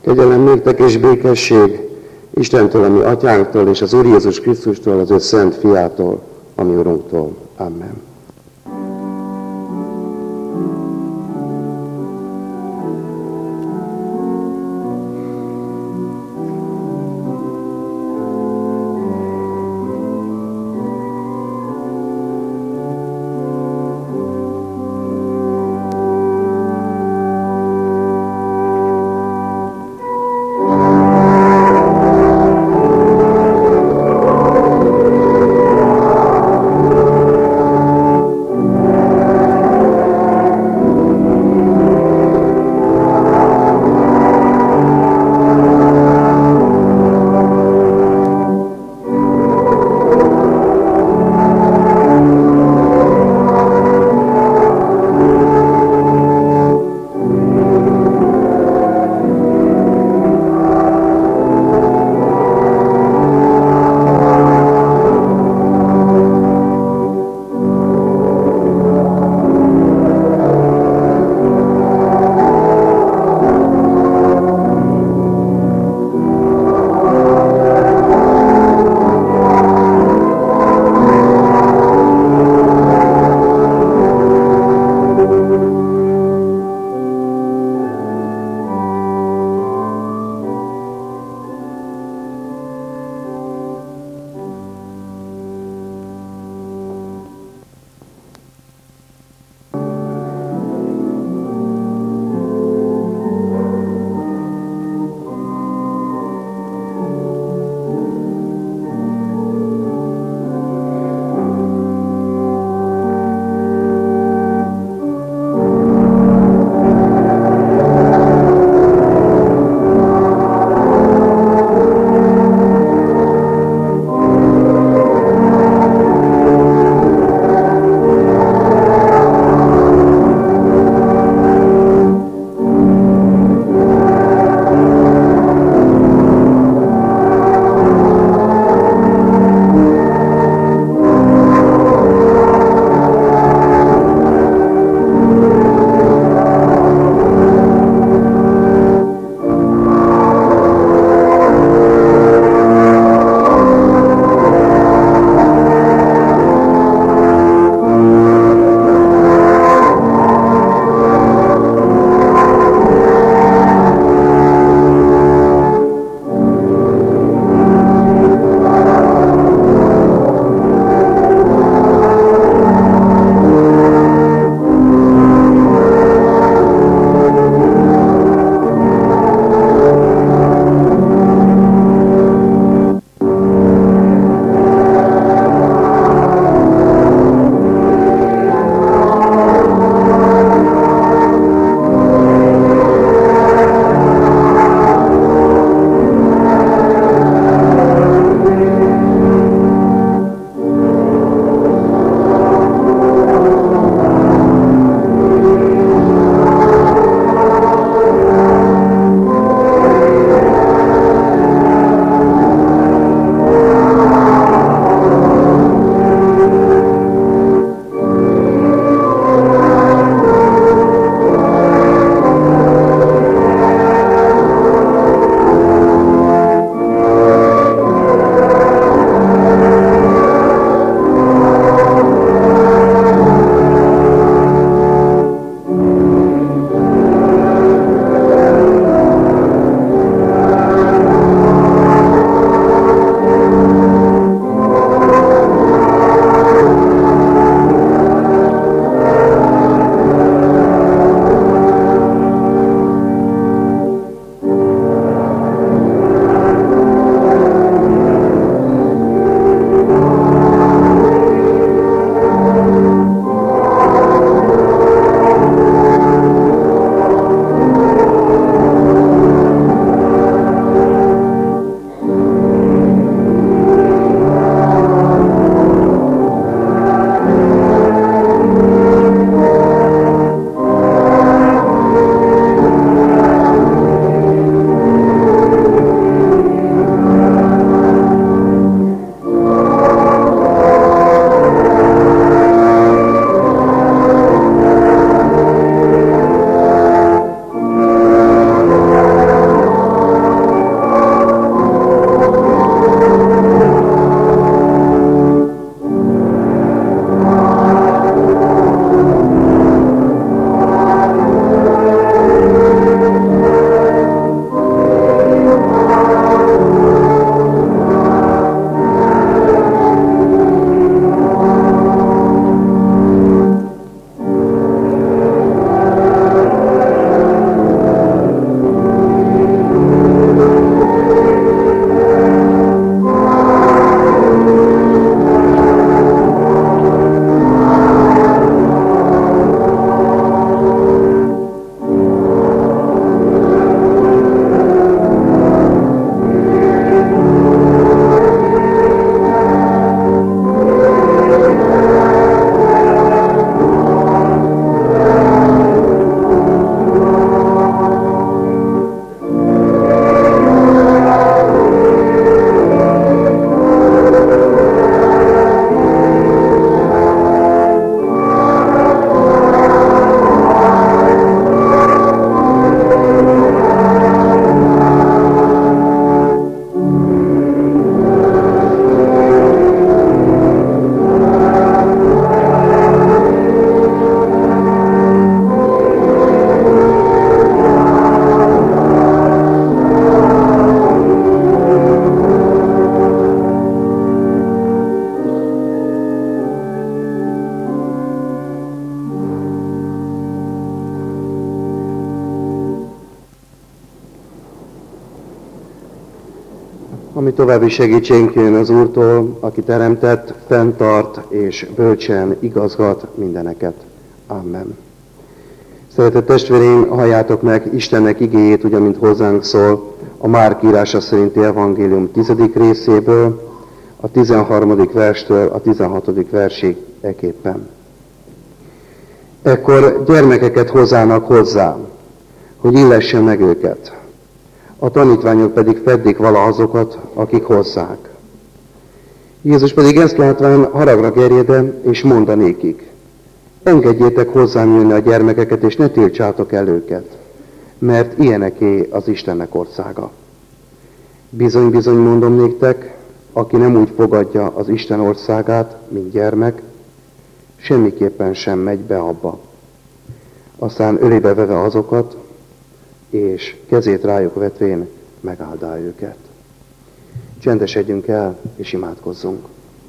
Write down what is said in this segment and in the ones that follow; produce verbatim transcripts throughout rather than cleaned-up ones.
Kegyelem néktek és békesség Istentől, a mi atyánktól, és az Úr Jézus Krisztustól, az ő szent fiától, a mi Urunktól. Amen. ami további segítségünk jön az Úrtól, aki teremtett, fenntart és bölcsen igazgat mindeneket. Amen. Szeretett testvéreim, halljátok meg Istennek igéjét, ugye, mint hozzánk szól, a Márk írása szerinti evangélium tizedik részéből, a tizenharmadik verstől a tizenhatodik versig eképpen. Ekkor gyermekeket hozzának hozzá, hogy illesse meg őket. A tanítványok pedig feddik vala azokat, akik hozzák. Jézus pedig ezt látván haragra gerjede, és mondanékik: engedjétek hozzám jönni a gyermekeket, és ne tiltsátok el őket, mert ilyeneké az Istennek országa. Bizony-bizony mondom néktek, aki nem úgy fogadja az Isten országát, mint gyermek, semmiképpen sem megy be abba. Aztán ölébe veve azokat, és kezét rájuk vetvén megáldá őket. Csendesedjünk el, és imádkozzunk.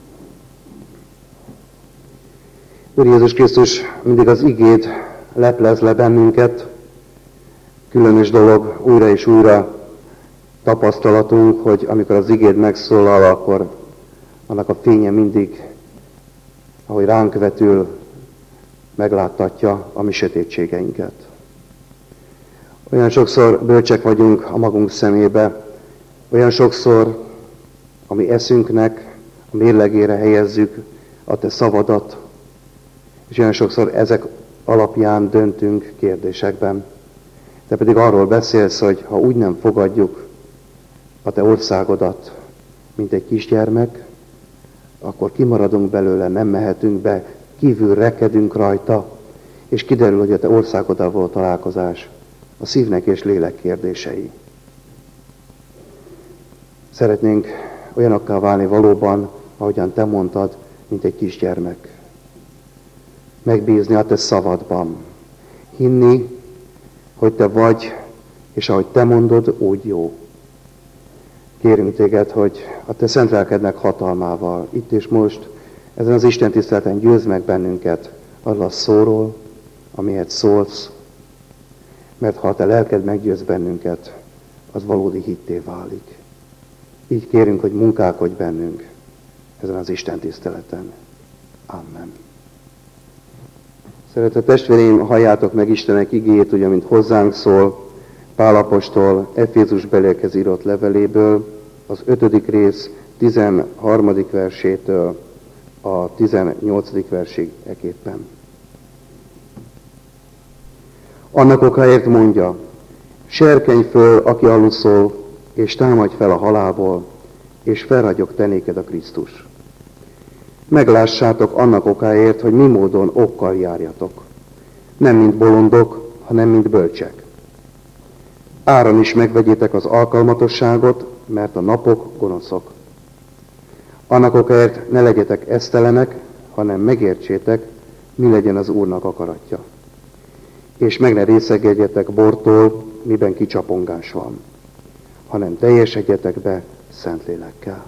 Úr Jézus Krisztus, mindig az igéd leplez le bennünket. Különös dolog, újra és újra tapasztalatunk, hogy amikor az igéd megszólal, akkor annak a fénye mindig, ahogy ránk vetül, megláttatja a mi sötétségeinket. Olyan sokszor bölcsek vagyunk a magunk szemébe, olyan sokszor a mi eszünknek a mérlegére helyezzük a te szavadat, és olyan sokszor ezek alapján döntünk kérdésekben. Te pedig arról beszélsz, hogy ha úgy nem fogadjuk a te országodat, mint egy kisgyermek, akkor kimaradunk belőle, nem mehetünk be, kívül rekedünk rajta, és kiderül, hogy a te országoddal való találkozás a szívnek és lélek kérdései. Szeretnénk olyanokká válni valóban, ahogyan te mondtad, mint egy kisgyermek. Megbízni a te szavadban. Hinni, hogy te vagy, és ahogy te mondod, úgy jó. Kérünk téged, hogy a te szent lelkednek hatalmával, itt és most, ezen az Isten tiszteleten győzd meg bennünket arról a szóról, amihez szólsz, mert ha a te lelked meggyőz bennünket, az valódi hitté válik. Így kérünk, hogy munkálkodj bennünk ezen az Isten tiszteleten. Amen. Szeretett testvéreim, halljátok meg Istenek igéjét, ugye, mint hozzánk szól, Pál apostol Efézusbeliekhez írott leveléből, az ötödik rész tizenharmadik versétől a tizennyolcadik versig eképpen. Annak okáért mondja, serkenj föl, aki aluszol, és támadj fel a halálból, és felragyog te néked a Krisztus. Meglássátok annak okáért, hogy mi módon okkal járjatok. Nem mint bolondok, hanem mint bölcsek. Áron is megvegyétek az alkalmatosságot, mert a napok gonoszok. Annak okáért ne legyetek esztelenek, hanem megértsétek, mi legyen az Úrnak akaratja. És meg ne részegedjetek bortól, miben kicsapongás van, hanem teljesedjetek be Szentlélekkel.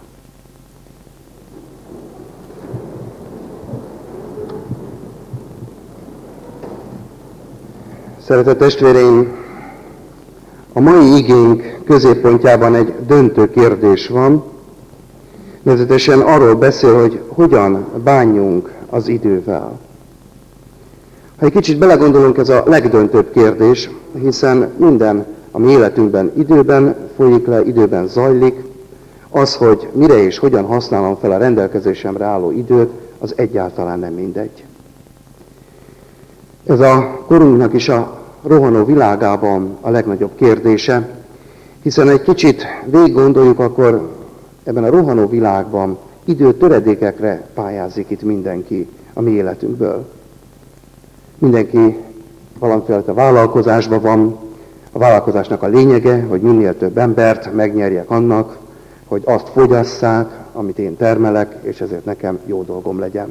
Szeretett testvéreim, a mai igénk középpontjában egy döntő kérdés van, nevezetesen arról beszél, hogy hogyan bánjunk az idővel. Ha egy kicsit belegondolunk, ez a legdöntőbb kérdés, hiszen minden a mi életünkben időben folyik le, időben zajlik. Az, hogy mire és hogyan használom fel a rendelkezésemre álló időt, az egyáltalán nem mindegy. Ez a korunknak is a rohanó világában a legnagyobb kérdése, hiszen egy kicsit végig gondoljuk, akkor ebben a rohanó világban idő töredékekre pályázik itt mindenki a mi életünkből. Mindenki valamiféle vállalkozásban van, a vállalkozásnak a lényege, hogy minél több embert megnyerjek annak, hogy azt fogyasszák, amit én termelek, és ezért nekem jó dolgom legyen.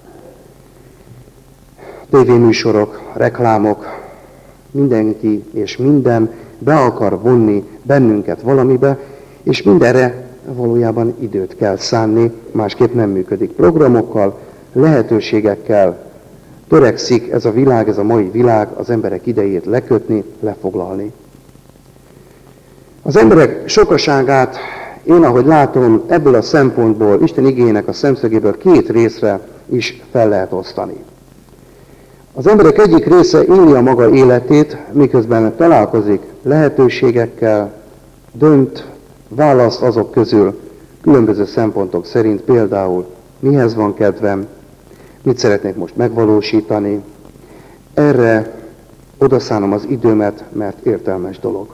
Tévéműsorok, reklámok, mindenki és minden be akar vonni bennünket valamibe, és mindenre valójában időt kell szánni, másképp nem működik. Programokkal, lehetőségekkel törekszik ez a világ, ez a mai világ az emberek idejét lekötni, lefoglalni. Az emberek sokaságát én, ahogy látom, ebből a szempontból, Isten igének a szemszögéből két részre is fel lehet osztani. Az emberek egyik része éli a maga életét, miközben találkozik lehetőségekkel, dönt, választ azok közül különböző szempontok szerint, például mihez van kedvem, mit szeretnék most megvalósítani. Erre odaszánom az időmet, mert értelmes dolog.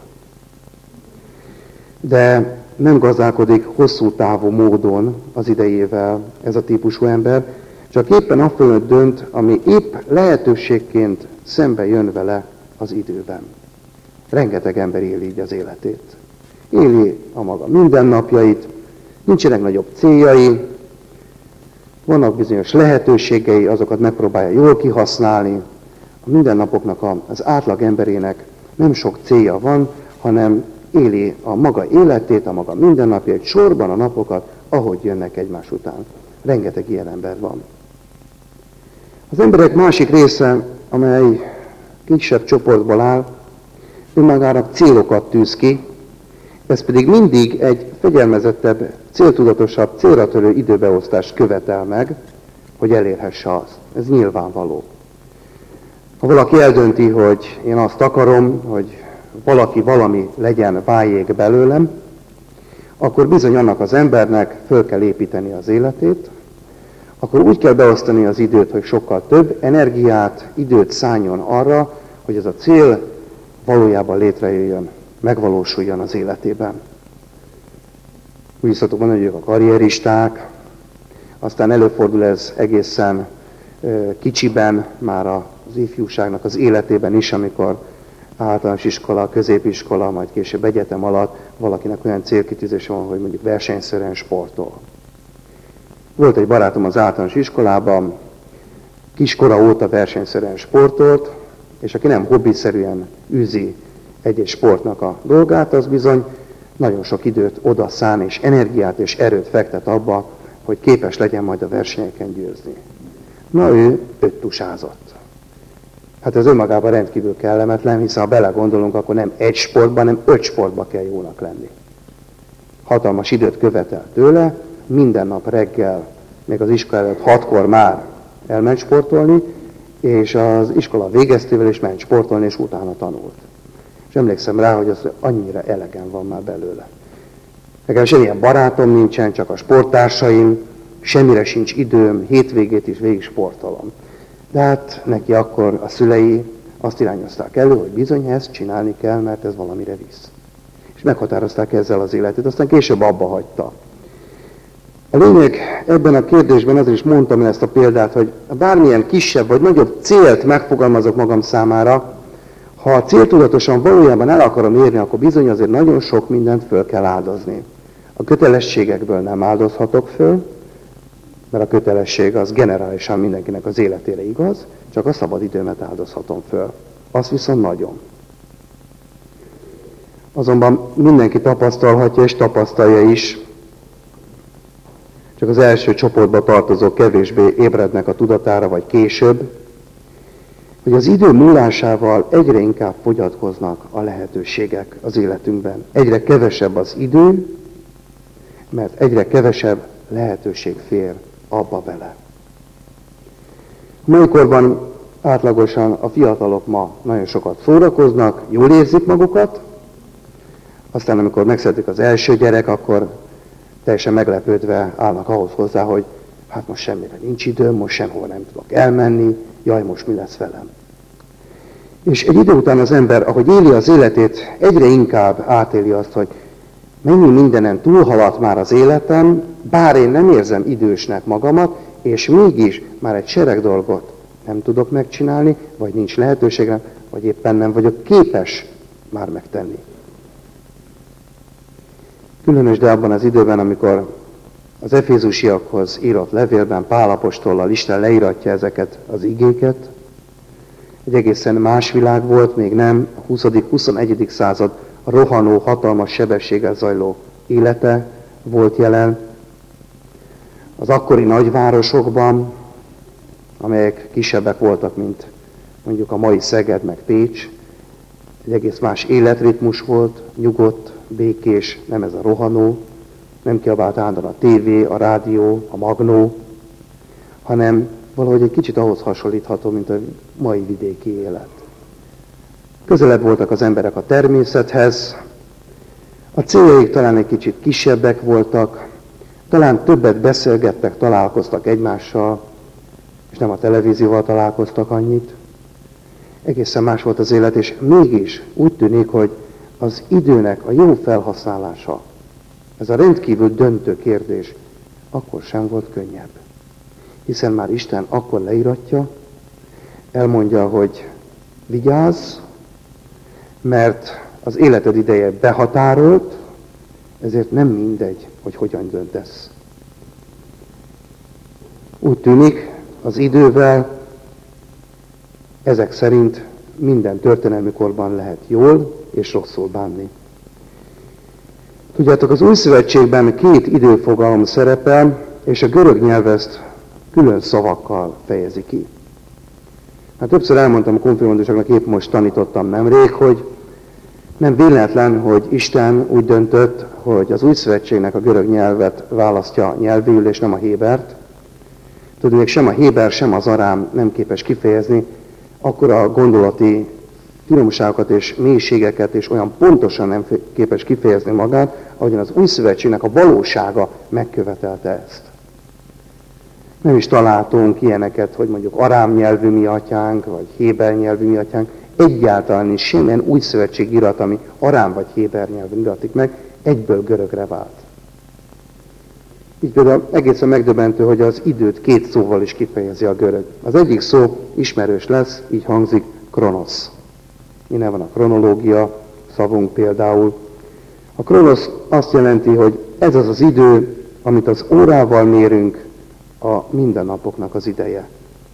De nem gazdálkodik hosszú távú módon az idejével ez a típusú ember, csak éppen a fölött dönt, ami épp lehetőségként szembe jön vele az időben. Rengeteg ember éli így az életét. Éli a maga mindennapjait, nincsenek nagyobb céljai, vannak bizonyos lehetőségei, azokat megpróbálja jól kihasználni. A mindennapoknak az átlag emberének nem sok célja van, hanem éli a maga életét, a maga mindennapjait, sorban a napokat, ahogy jönnek egymás után. Rengeteg ilyen ember van. Az emberek másik része, amely kisebb csoportból áll, önmagának célokat tűz ki, ez pedig mindig egy fegyelmezettebb, céltudatosabb, célra törő időbeosztást követel meg, hogy elérhesse azt. Ez nyilvánvaló. Ha valaki eldönti, hogy én azt akarom, hogy valaki valami legyen, váljék belőlem, akkor bizony annak az embernek föl kell építeni az életét, akkor úgy kell beosztani az időt, hogy sokkal több energiát, időt szálljon arra, hogy ez a cél valójában létrejöjjön, megvalósuljon az életében. Úgy is szoktuk mondani, hogy ők a karrieristák, aztán előfordul ez egészen kicsiben, már az ifjúságnak az életében is, amikor általános iskola, középiskola, majd később egyetem alatt valakinek olyan célkitűzése van, hogy mondjuk versenyszerűen sportol. Volt egy barátom az általános iskolában, kiskora óta versenyszerűen sportolt, és aki nem hobbiszerűen űzi egy-egy sportnak a dolgát, az bizony nagyon sok időt oda szán, és energiát és erőt fektet abba, hogy képes legyen majd a versenyeken győzni. Na, ő öttusázott. Hát ez önmagában rendkívül kellemetlen, hiszen ha belegondolunk, akkor nem egy sportban, hanem öt sportban kell jónak lenni. Hatalmas időt követel tőle, minden nap reggel, még az iskola előtt hatkor már elment sportolni, és az iskola végeztével is ment sportolni, és utána tanult. És emlékszem rá, hogy az annyira elegen van már belőle. Nekem semmilyen barátom nincsen, csak a sporttársaim, semmire sincs időm, hétvégét is végig sportolom. De hát neki akkor a szülei azt irányozták elő, hogy bizony ezt csinálni kell, mert ez valamire visz. És meghatározták ezzel az életét, aztán később abba hagyta. A lényeg ebben a kérdésben, azért is mondtam el ezt a példát, hogy bármilyen kisebb vagy nagyobb célt megfogalmazok magam számára, ha a céltudatosan valójában el akarom érni, akkor bizony azért nagyon sok mindent föl kell áldozni. A kötelességekből nem áldozhatok föl, mert a kötelesség az generálisan mindenkinek az életére igaz, csak a szabad időmet áldozhatom föl. Az viszont nagyon. Azonban mindenki tapasztalhatja és tapasztalja is, csak az első csoportba tartozók kevésbé ébrednek a tudatára, vagy később, hogy az idő múlásával egyre inkább fogyatkoznak a lehetőségek az életünkben. Egyre kevesebb az idő, mert egyre kevesebb lehetőség fér abba bele. Mai korban átlagosan a fiatalok ma nagyon sokat szórakoznak, jól érzik magukat, aztán amikor megszületik az első gyerek, akkor teljesen meglepődve állnak ahhoz hozzá, hogy hát most semmire nincs időm, most sehol nem tudok elmenni, jaj, most mi lesz velem. És egy idő után az ember, ahogy éli az életét, egyre inkább átéli azt, hogy mennyi mindenen túlhaladt már az életem, bár én nem érzem idősnek magamat, és mégis már egy sereg dolgot nem tudok megcsinálni, vagy nincs lehetőségem, vagy éppen nem vagyok képes már megtenni. Különös, de abban az időben, amikor az efézusiakhoz írott levélben Pál apostollal Isten leíratja ezeket az igéket, egy egészen más világ volt, még nem a huszadik-huszonegyedik század rohanó, hatalmas sebességgel zajló élete volt jelen. Az akkori nagyvárosokban, amelyek kisebbek voltak, mint mondjuk a mai Szeged meg Pécs, egy egész más életritmus volt, nyugodt, békés, nem ez a rohanó, Nem kiabált állandóan a tévé, a rádió, a magnó, hanem valahogy egy kicsit ahhoz hasonlítható, mint a mai vidéki élet. Közelebb voltak az emberek a természethez, a céljaik talán egy kicsit kisebbek voltak, talán többet beszélgettek, találkoztak egymással, és nem a televízióval találkoztak annyit. Egészen más volt az élet, és mégis úgy tűnik, hogy az időnek a jó felhasználása, ez a rendkívül döntő kérdés, akkor sem volt könnyebb. Hiszen már Isten akkor leíratja, elmondja, hogy vigyázz, mert az életed ideje behatárolt, ezért nem mindegy, hogy hogyan döntesz. Úgy tűnik, az idővel ezek szerint minden történelmi korban lehet jól és rosszul bánni. Tudjátok, az Új Szövetségben két időfogalom szerepel, és a görög nyelv ezt külön szavakkal fejezi ki. Hát többször elmondtam a konfirmandusoknak, épp most tanítottam nemrég, hogy nem véletlen, hogy Isten úgy döntött, hogy az Új Szövetségnek a görög nyelvet választja nyelvéül, és nem a hébert. Tudjuk, sem a héber, sem az arám nem képes kifejezni akkora gondolati finomságokat és mélységeket, és olyan pontosan nem képes kifejezni magát, ahogyan az Új Szövetségnek a valósága megkövetelte ezt. Nem is találtunk ilyeneket, hogy mondjuk arám nyelvű mi atyánk, vagy héber nyelvű mi atyánk. Egyáltalán is semmilyen új szövetség irat, ami arám vagy héber nyelven iratik meg, egyből görögre vált. Így például egészen megdöbbentő, hogy az időt két szóval is kifejezi a görög. Az egyik szó ismerős lesz, így hangzik kronosz. Innen van a kronológia szavunk például. A kronosz azt jelenti, hogy ez az az idő, amit az órával mérünk, a mindennapoknak az ideje.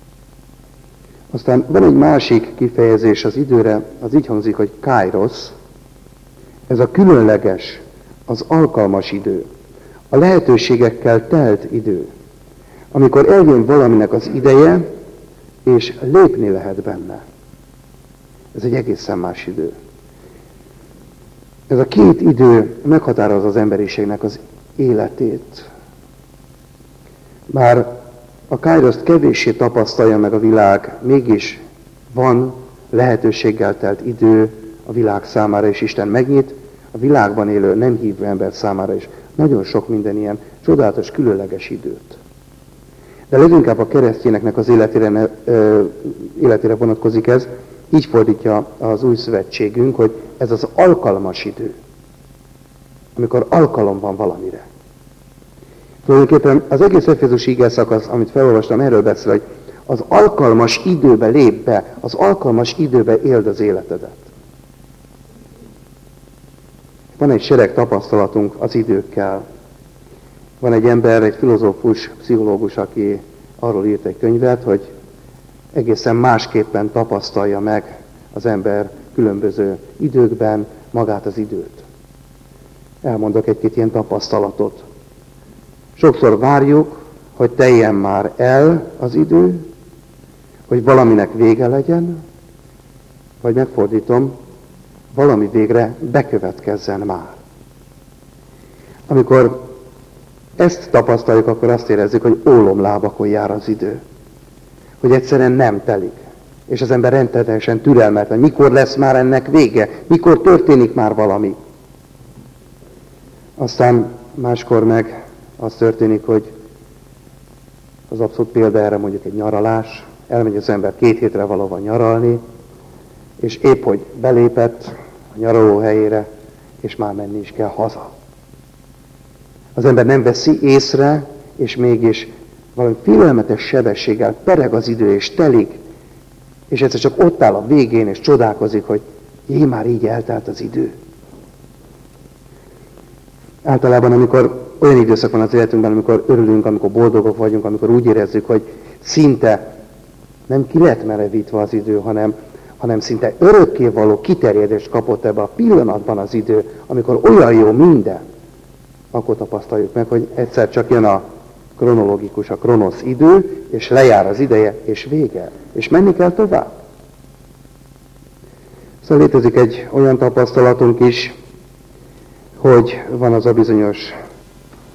Aztán van egy másik kifejezés az időre, az így hangzik, hogy kairos. Ez a különleges, az alkalmas idő. A lehetőségekkel telt idő. Amikor eljön valaminek az ideje, és lépni lehet benne. Ez egy egészen más idő. Ez a két idő meghatározza az emberiségnek az életét. Bár a kairoszt kevéssé tapasztalja meg a világ, mégis van lehetőséggel telt idő a világ számára, és Isten megnyit a világban élő nem hívő ember számára is nagyon sok minden ilyen csodálatos, különleges időt. De leginkább a keresztényeknek az életére, ö, életére vonatkozik ez, így fordítja az új szövetségünk, hogy ez az alkalmas idő, amikor alkalom van valamire. Tulajdonképpen az egész Efézusi ige szakasz, amit felolvastam, erről beszél, hogy az alkalmas időbe lép be, az alkalmas időbe éld az életedet. Van egy sereg tapasztalatunk az időkkel. Van egy ember, egy filozófus, pszichológus, aki arról írt egy könyvet, hogy egészen másképpen tapasztalja meg az ember különböző időkben magát az időt. Elmondok egy-két ilyen tapasztalatot. Sokszor várjuk, hogy teljen már el az idő, hogy valaminek vége legyen, vagy megfordítom, valami végre bekövetkezzen már. Amikor ezt tapasztaljuk, akkor azt érezzük, hogy ólomlábakon jár az idő. Hogy egyszerűen nem telik. És az ember rendszeresen türelmetlen. Mikor lesz már ennek vége? Mikor történik már valami? Aztán máskor meg az történik, hogy az abszolút példa erre mondjuk egy nyaralás. Elmegy az ember két hétre valahova nyaralni, és épp hogy belépett a nyaraló helyére, és már menni is kell haza. Az ember nem veszi észre, és mégis valami félelmetes sebességgel pereg az idő, és telik, és egyszer csak ott áll a végén, és csodálkozik, hogy jé, már így eltelt az idő. Általában, amikor olyan időszak van az életünkben, amikor örülünk, amikor boldogok vagyunk, amikor úgy érezzük, hogy szinte nem ki lett merevítve az idő, hanem, hanem szinte örökkévaló kiterjedést kapott ebbe a pillanatban az idő, amikor olyan jó minden, akkor tapasztaljuk meg, hogy egyszer csak jön a kronológikus, a kronosz idő, és lejár az ideje, és vége. És menni kell tovább. Szóval létezik egy olyan tapasztalatunk is, hogy van az a bizonyos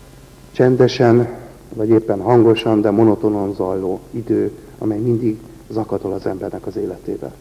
Csendesen, vagy éppen hangosan, de monotonon zajló idő, amely mindig zakatol az embernek az életébe.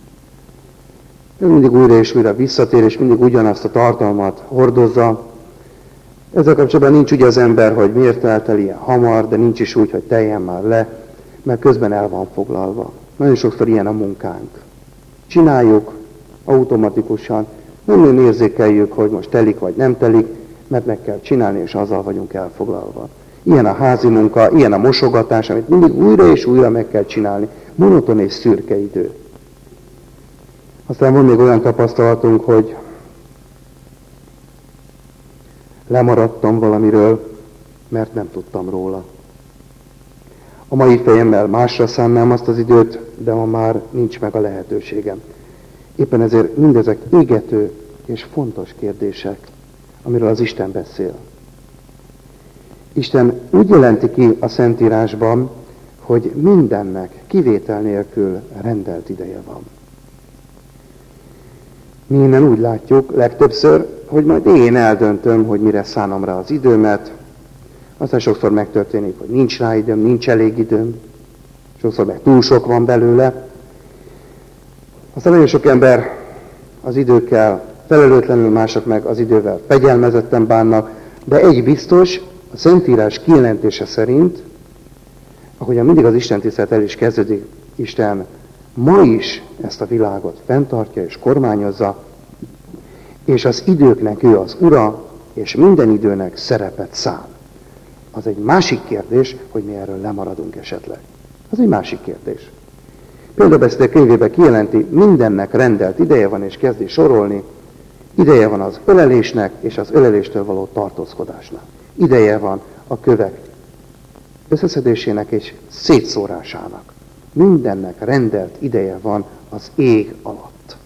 Ő mindig újra és újra visszatér, és mindig ugyanazt a tartalmat hordozza. Ezzel kapcsolatban nincs úgy az ember, hogy miért telt el ilyen hamar, de nincs is úgy, hogy teljen már le, mert közben el van foglalva. Nagyon sokszor ilyen a munkánk. Csináljuk automatikusan, nem nagyon érzékeljük, hogy most telik vagy nem telik, mert meg kell csinálni, és azzal vagyunk elfoglalva. Ilyen a házi munka, ilyen a mosogatás, amit mindig újra és újra meg kell csinálni. Monoton és szürke idő. Aztán van még olyan tapasztalatunk, hogy lemaradtam valamiről, mert nem tudtam róla. A mai fejemmel másra szánnám azt az időt, de ma már nincs meg a lehetőségem. Éppen ezért mindezek égető és fontos kérdések, amiről az Isten beszél. Isten úgy jelenti ki a Szentírásban, hogy mindennek kivétel nélkül rendelt ideje van. Mi innen úgy látjuk legtöbbször, hogy majd én eldöntöm, hogy mire szánom rá az időmet. Aztán sokszor megtörténik, hogy nincs rá időm, nincs elég időm. Sokszor meg túl sok van belőle. Aztán nagyon sok ember az időkkel felelőtlenül, mások meg az idővel fegyelmezetten bánnak, de egy biztos, a Szentírás kijelentése szerint, ahogyan mindig az istentisztelet el is kezdődik, Isten ma is ezt a világot fenntartja és kormányozza, és az időknek ő az ura, és minden időnek szerepet szán. Az egy másik kérdés, hogy mi erről lemaradunk esetleg. Az egy másik kérdés. Példabeszédek könyvében kijelenti, mindennek rendelt ideje van, és kezdi sorolni, ideje van az ölelésnek, és az öleléstől való tartózkodásnak. Ideje van a kövek összeszedésének és szétszórásának. Mindennek rendelt ideje van az ég alatt.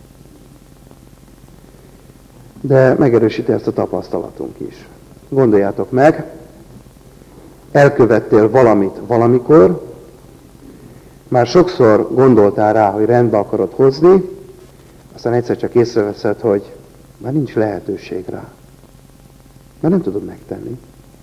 De megerősíti ezt a tapasztalatunk is. Gondoljátok meg, elkövettél valamit valamikor, már sokszor gondoltál rá, hogy rendbe akarod hozni, aztán egyszer csak észreveszed, hogy már nincs lehetőség rá. Már nem tudod megtenni.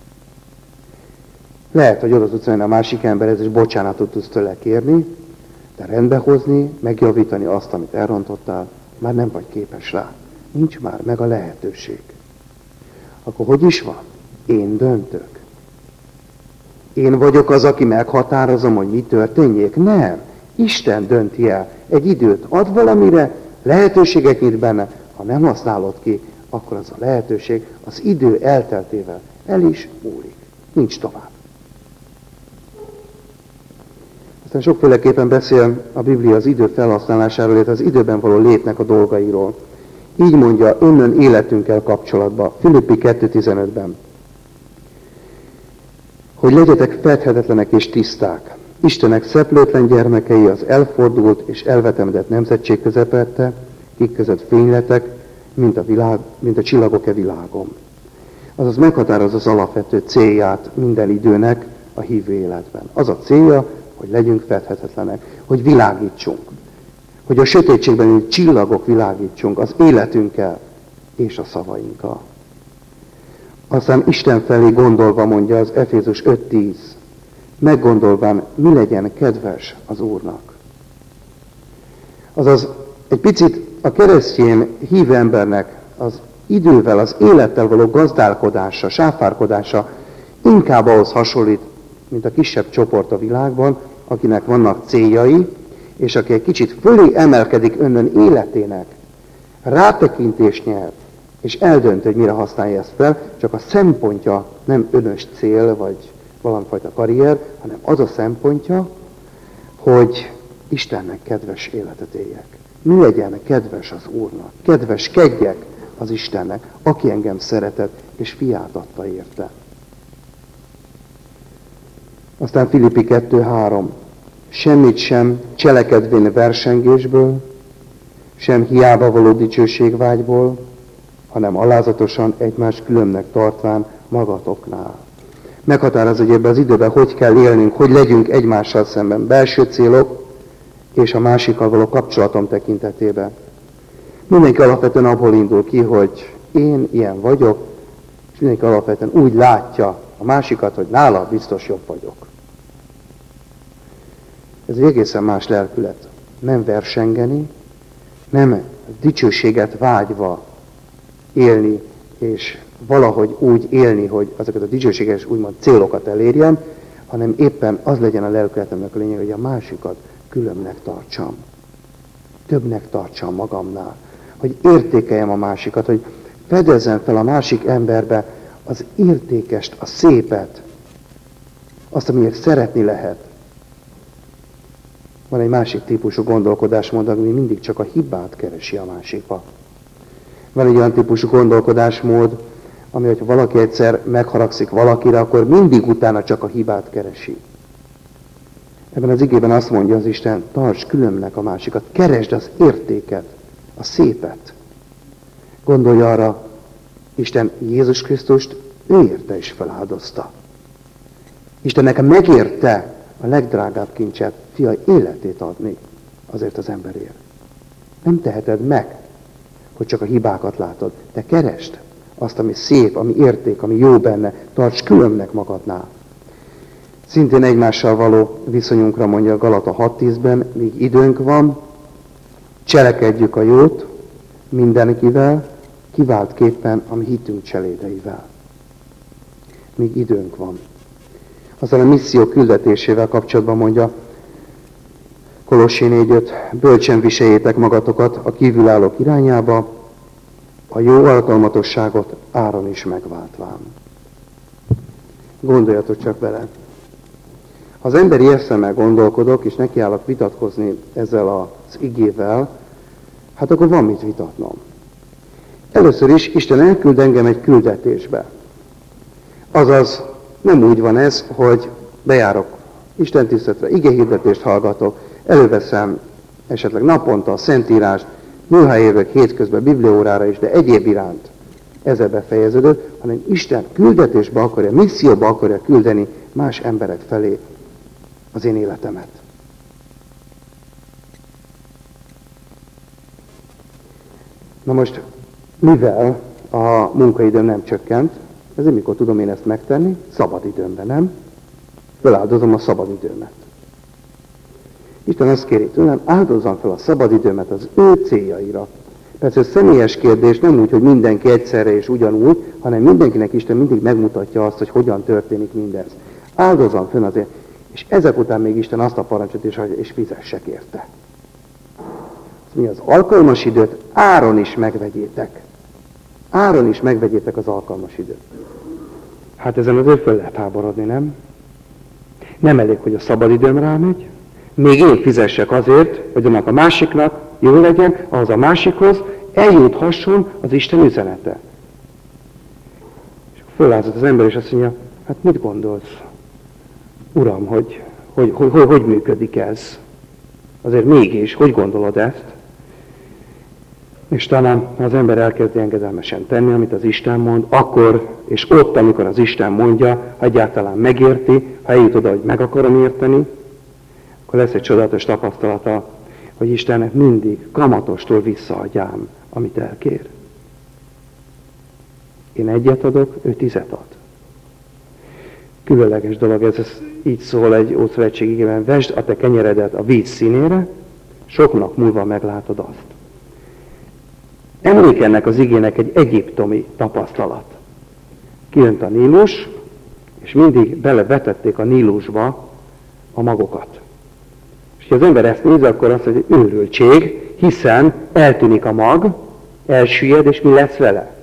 Lehet, hogy oda tudsz menni a másik emberhez, és bocsánatot tudsz tőle kérni, de rendbe hozni, megjavítani azt, amit elrontottál, már nem vagy képes rá. Nincs már meg a lehetőség. Akkor hogy is van? Én döntök. Én vagyok az, aki meghatározom, hogy mi történjék? Nem. Isten dönti el. Egy időt ad valamire, lehetőségek nyit benne. Ha nem használod ki, akkor az a lehetőség az idő elteltével el is múlik. Nincs tovább. Aztán sokféleképpen beszél a Biblia az idő felhasználásáról, illetve az időben való létnek a dolgairól. Így mondja önnön életünkkel kapcsolatban, Filippi kettő tizenötben. Hogy legyetek fedhetetlenek és tiszták. Istenek szeplőtlen gyermekei, az elfordult és elvetemedett nemzetség közepette, kik között fényletek, mint a, világ, mint a csillagok e világon. Azaz meghatározza az alapvető célját minden időnek a hívő életben. Az a célja, hogy legyünk fedhetetlenek, hogy világítsunk, hogy a sötétségben csillagok világítsunk az életünkkel és a szavainkkal. Aztán Isten felé gondolva mondja az Efézus öt tíz, meggondolván, mi legyen kedves az Úrnak. Azaz egy picit a keresztény hívő embernek az idővel, az élettel való gazdálkodása, sáfárkodása inkább ahhoz hasonlít, mint a kisebb csoport a világban, akinek vannak céljai, és aki egy kicsit fölé emelkedik önnön életének, rátekintést nyer, és eldönt, hogy mire használja ezt fel, csak a szempontja nem önös cél, vagy valamifajta karrier, hanem az a szempontja, hogy Istennek kedves életet éljek. Mi legyen kedves az Úrnak, kedveskedjek az Istennek, aki engem szeretett, és fiát adta érte. Aztán Filippi kettő három. Semmit sem cselekedvén versengésből, sem hiába való dicsőségvágyból, hanem alázatosan egymás különbnek tartván magatoknál. Meghatároz, hogy ebben az időben hogy kell élnünk, hogy legyünk egymással szemben belső célok, és a másikkal való kapcsolatom tekintetében. Mindenki alapvetően abból indul ki, hogy én ilyen vagyok, És mindenki alapvetően úgy látja a másikat, hogy nála biztos jobb vagyok. Ez egy egészen más lelkület. Nem versengeni, nem dicsőséget vágyva élni, és valahogy úgy élni, hogy azokat a dicsőséges úgymond célokat elérjem, hanem éppen az legyen a lelkületemnek a lényeg, hogy a másikat különbnek tartsam. Többnek tartsam magamnál. Hogy értékeljem a másikat, hogy fedezzem fel a másik emberbe az értékest, a szépet, azt, amiért szeretni lehet. Van egy másik típusú gondolkodásmód, ami mindig csak a hibát keresi a másikba. Van egy olyan típusú gondolkodásmód, ami, hogyha valaki egyszer megharagszik valakire, akkor mindig utána csak a hibát keresi. Ebben az igében azt mondja az Isten, tarts különbnek a másikat, keresd az értéket, a szépet. Gondolj arra, Isten Jézus Krisztust ő érte és feláldozta. Isten nekem megérte a legdrágább kincset, fia életét adni azért az emberért. Nem teheted meg, hogy csak a hibákat látod. Te keresd azt, ami szép, ami érték, ami jó benne, tarts különbnek magadnál. Szintén egymással való viszonyunkra mondja Galata hat tízben, míg időnk van, cselekedjük a jót mindenkivel, kiváltképpen a mi hitünk cselédeivel. Míg időnk van. Aztán a misszió küldetésével kapcsolatban mondja Kolossé négy öt, bölcsen viseljétek magatokat a kívülállók irányába, a jó alkalmatosságot áron is megváltván. Gondoljatok csak vele. Ha az emberi érszemmel gondolkodok, és nekiállok vitatkozni ezzel az igével, hát akkor van mit vitatnom. Először is Isten elküld engem egy küldetésbe. Azaz nem úgy van ez, hogy bejárok Isten tiszteletre, igehirdetést hallgatok, előveszem esetleg naponta a Szentírást, néha jövök hétközben bibliaórára is, de egyéb iránt ezzel befejeződött, hanem Isten küldetésbe akarja, misszióba akarja küldeni más emberek felé az én életemet. Na most, mivel a munkaidőm nem csökkent, ezért mikor tudom én ezt megtenni? Szabadidőmben, nem? Feláldozom a szabadidőmet. Isten azt kéri tőlem, áldozzam fel a szabadidőmet az ő céljaira. Persze ez személyes kérdés, nem úgy, hogy mindenki egyszerre és ugyanúgy, hanem mindenkinek Isten mindig megmutatja azt, hogy hogyan történik mindez. Áldozzam fel azért, és ezek után még Isten azt a parancsot is hagyja, és fizessek érte. Mi az alkalmas időt áron is megvegyétek. Áron is megvegyétek az alkalmas időt. Hát ezen azért föl lehet háborodni, nem? Nem elég, hogy a szabadidőm rámegy, még én fizessek azért, hogy annak a másiknak jó legyen, ahhoz a másikhoz eljuthasson az Isten üzenete. És föllázott az ember, és azt mondja, hát mit gondolsz? Uram, hogy hogy, hogy, hogy, hogy működik ez? Azért mégis, hogy gondolod ezt? És talán az ember elkezdi engedelmesen tenni, amit az Isten mond, akkor és ott, amikor az Isten mondja, ha egyáltalán megérti, ha eljut oda, hogy meg akarom érteni, akkor lesz egy csodálatos tapasztalata, hogy Istennek mindig kamatostól visszaadjám, amit elkér. Én egyet adok, ő tizet ad. Különleges dolog ez, ez így szól egy Ószövetség igében, vesd a te kenyeredet a víz színére, sok nap múlva meglátod azt. Emlék ennek az igének egy egyiptomi tapasztalat. Kijött a Nílus, és mindig belevetették a Nílusba a magokat. És ha az ember ezt néz, akkor azt mondja, hogy őrültség, hiszen eltűnik a mag, elsüllyed, és mi lesz vele?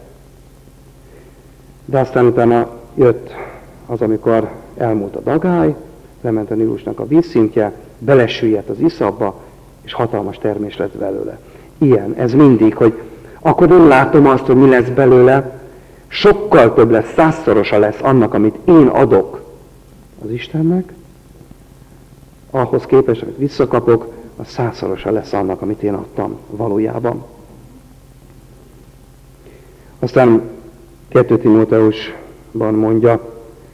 De aztán utána jött az, amikor elmúlt a dagály, lement a Nílusnak a vízszintje, belesüllyedt az iszapba, és hatalmas termés lett belőle. Ilyen, ez mindig, hogy akkor nem látom azt, hogy mi lesz belőle, sokkal több lesz, százszorosa lesz annak, amit én adok az Istennek, ahhoz képest, amit visszakapok, az százszorosa lesz annak, amit én adtam valójában. Aztán kettő Timóteusban mondja,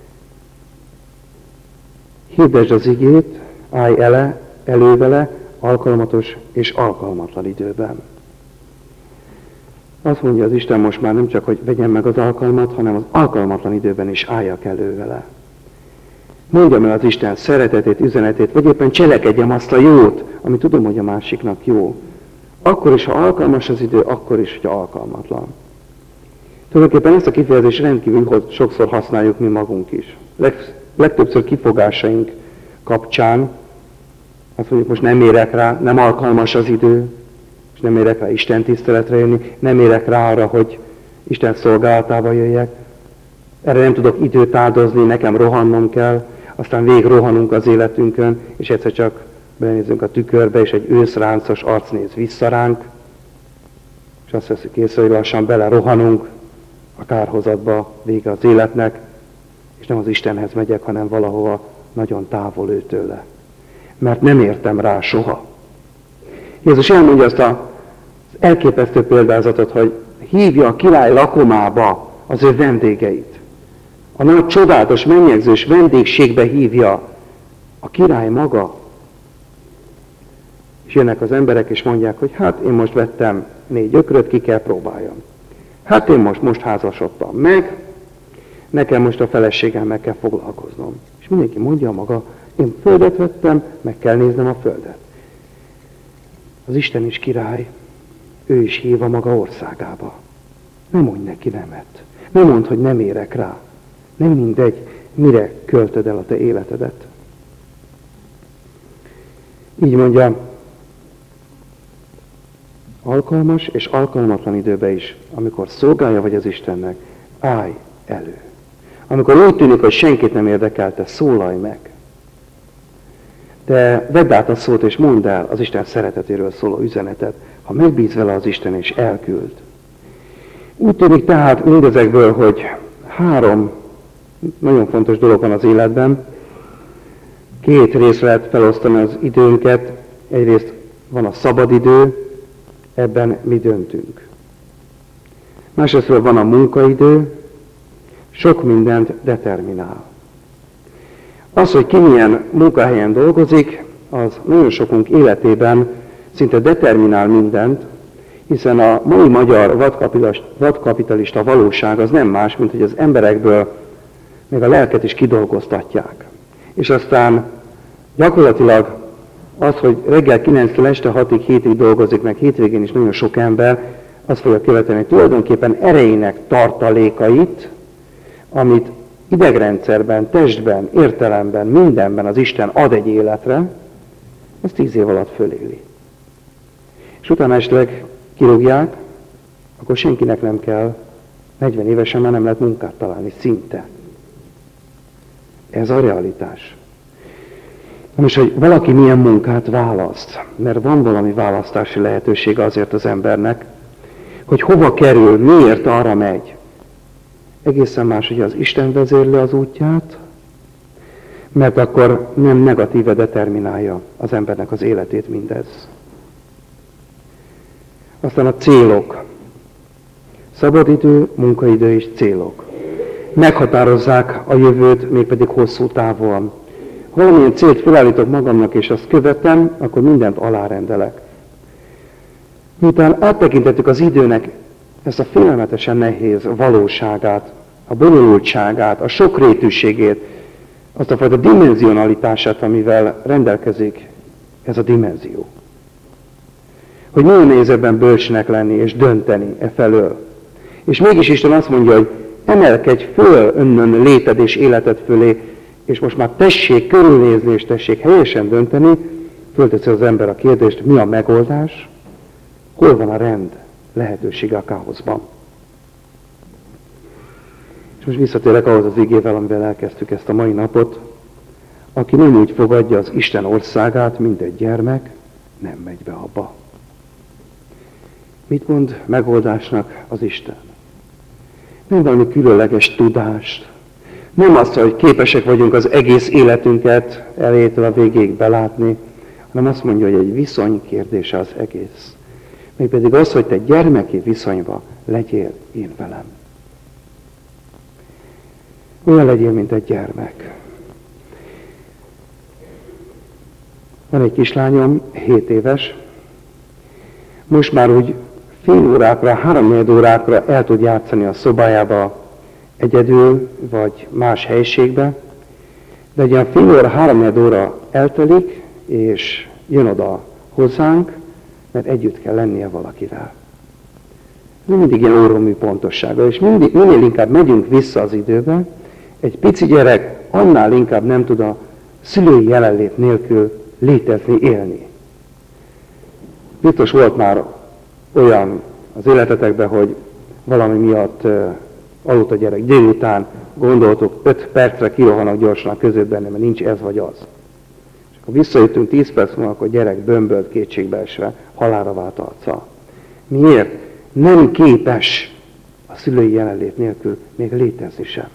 hirdesd az igét, állj ele, elő vele, alkalmatos és alkalmatlan időben. Azt mondja az Isten most már nem csak, hogy vegyem meg az alkalmat, hanem az alkalmatlan időben is álljak elő vele. Mondjam el az Isten szeretetét, üzenetét, vagy éppen cselekedjem azt a jót, ami tudom, hogy a másiknak jó. Akkor is, ha alkalmas az idő, akkor is, ha alkalmatlan. Tulajdonképpen ezt a kifejezést rendkívül sokszor használjuk mi magunk is. Leg, legtöbbször kifogásaink kapcsán azt mondjuk, most nem érek rá, nem alkalmas az idő, és nem érek rá Isten tiszteletre jönni, nem érek rá arra, hogy Isten szolgálatába jöjjek. Erre nem tudok időt áldozni, nekem rohannom kell, aztán végig rohanunk az életünkön, és egyszer csak belenézünk a tükörbe, és egy őszráncos arc néz vissza ránk, és azt veszük észre, hogy lassan bele rohanunk a kárhozatba, vége az életnek, és nem az Istenhez megyek, hanem valahova nagyon távol őtőle. Mert nem értem rá soha. Jézus elmondja azt az elképesztő példázatot, hogy hívja a király lakomába az ő vendégeit. A nagy csodálatos, mennyegzős vendégségbe hívja a király maga. És jönnek az emberek, és mondják, hogy hát én most vettem négy ökröt, ki kell próbáljam. Hát én most, most házasodtam meg, nekem most a feleségemmel kell foglalkoznom. És mindenki mondja maga, én földet vettem, meg kell néznem a földet. Az Isten is király, ő is hív a maga országába. Nem mondj neki nemet. Nem mondd, hogy nem érek rá. Nem mindegy, mire költöd el a te életedet. Így mondja, alkalmas és alkalmatlan időben is, amikor szolgálja vagy az Istennek, állj elő. Amikor úgy tűnik, hogy senkit nem érdekelte, szólalj meg. De vedd át a szót és mondd el az Isten szeretetéről szóló üzenetet, ha megbíz vele az Isten és elküld. Úgy tűnik tehát mindezekből, hogy három nagyon fontos dolog van az életben. Két részre lehet felosztani az időnket. Egyrészt van a szabadidő, ebben mi döntünk. Másrésztről van a munkaidő, sok mindent determinál. Az, hogy ki milyen munkahelyen dolgozik, az nagyon sokunk életében szinte determinál mindent, hiszen a mai magyar vadkapitalista valóság az nem más, mint hogy az emberekből még a lelket is kidolgoztatják. És aztán gyakorlatilag az, hogy reggel kilenctől este hatig, hétig dolgozik, meg hétvégén is nagyon sok ember, azt fogja követelni tulajdonképpen erejének tartalékait, amit idegrendszerben, testben, értelemben, mindenben az Isten ad egy életre, az tíz év alatt föléli. És utána esetleg kirúgják, akkor senkinek nem kell, negyven évesen már nem lehet munkát találni, szinte. Ez a realitás. Most, hogy valaki milyen munkát választ, mert van valami választási lehetősége azért az embernek, hogy hova kerül, miért arra megy. Egészen más, hogy az Isten vezérli az útját, mert akkor nem negatíve determinálja az embernek az életét mindez. Aztán a célok. Szabadidő, munkaidő és célok. Meghatározzák a jövőt, mégpedig hosszú távon. Ha valamilyen célt felállítok magamnak, és azt követem, akkor mindent alárendelek. Miután áttekintettük az időnek ezt a félelmetesen nehéz valóságát, a bonyolultságát, a sokrétűségét, azt a fajta dimenzionalitását, amivel rendelkezik ez a dimenzió. Hogy milyen nehéz ebben bölcsnek lenni és dönteni e felől. És mégis Isten azt mondja, hogy emelkedj föl önnön léted és életed fölé, és most már tessék körülnézni, és tessék helyesen dönteni, fölteszi az ember a kérdést, mi a megoldás, hol van a rend lehetősége a káoszban. És most visszatérek ahhoz az igével, amivel elkezdtük ezt a mai napot. Aki nem úgy fogadja az Isten országát, mint egy gyermek, nem megy be abba. Mit mond megoldásnak az Isten? Nem valami különleges tudást, nem azt, hogy képesek vagyunk az egész életünket elejétől a végéig belátni, hanem azt mondja, hogy egy viszony kérdése az egész. Mégpedig az, hogy te gyermeki viszonyba legyél én velem. Olyan legyél, mint egy gyermek. Van egy kislányom, hét éves, most már úgy fél órákra, háromnegyed órákra el tud játszani a szobájába egyedül, vagy más helyiségbe, de egy ilyen fél óra, háromnegyed óra eltelik, és jön oda hozzánk, mert együtt kell lennie valakivel. Mindig ilyen óromű pontossága, és mindig, minél inkább megyünk vissza az időbe, egy pici gyerek annál inkább nem tud a szülői jelenlét nélkül létezni, élni. Biztos volt már olyan az életetekben, hogy valami miatt uh, aludt a gyerek délután, gondoltuk, öt percre kirohannak gyorsan a közöbben, mert nincs ez vagy az. És akkor visszajöttünk tíz perc múlva, akkor a gyerek bömbölt kétségbeesve, halálra vált arccal. Miért? Nem képes a szülői jelenlét nélkül még létezni sem.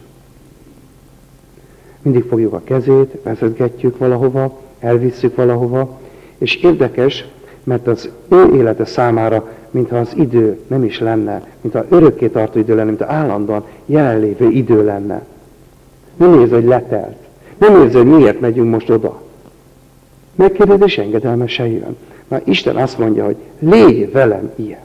Mindig fogjuk a kezét, vezetgetjük valahova, elvisszük valahova, és érdekes, mert az ő élete számára, mintha az idő nem is lenne, mintha örökké tartó idő lenne, mintha állandóan jelenlévő idő lenne. Nem érzi, hogy letelt. Nem érzi, hogy miért megyünk most oda. Megkérdez, és engedelmesen jön. Mert Isten azt mondja, hogy légy velem ilyen.